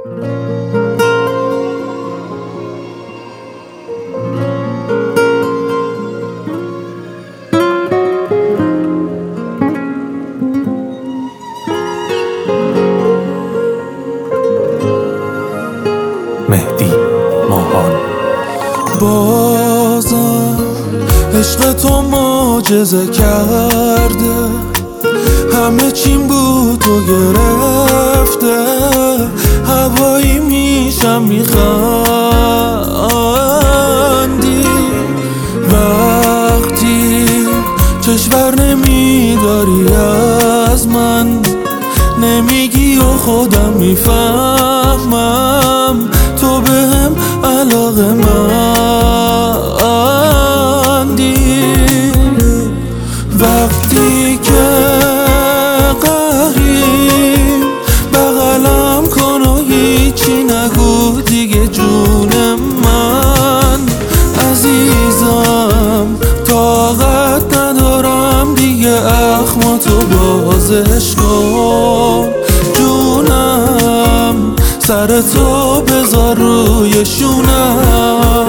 مهدی ماهان. بازم عشق تو معجزه کرده، همه چیم بود تو گرفته، هوایی میشم میخندی وقتی چشور نمیداری از من، نمیگی و خودم میفهمم تو بهم علاقه مندی، وقتی که قهری بغلم کن و هیچی نگو دیگه جون من عزیزم، طاقت ندارم دیگه اخماتو بازش کن جونم، سر تو بذار روی شونم.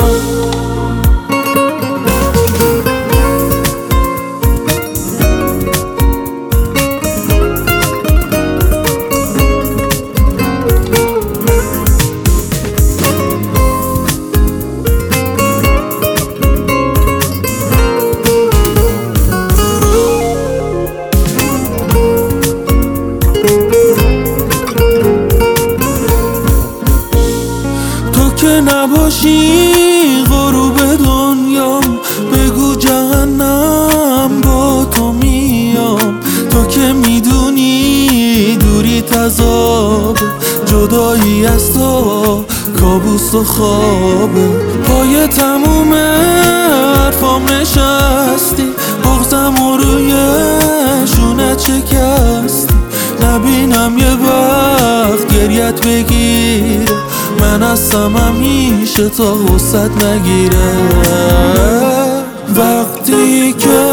که نباشی غروب دنیام، بگو جهنم با تو میام، تو که میدونی دوری تذاب، جدایی از تو کابوس و خوابه، پای تموم حرفام نشستی، بغضم و روی شونت شکستی، نبینم یه وقت گریت بگیره، من هستم همیشه تا غصت نگیره، وقتی که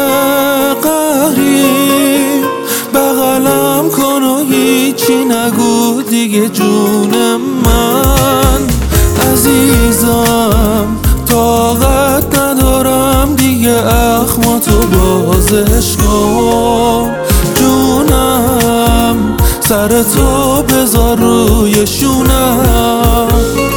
قهری بغلم کن و هیچی نگو دیگه جون من عزیزم، طاقت ندارم دیگه اخماتو بازش کن جونم، سر تو بذار روی شونم.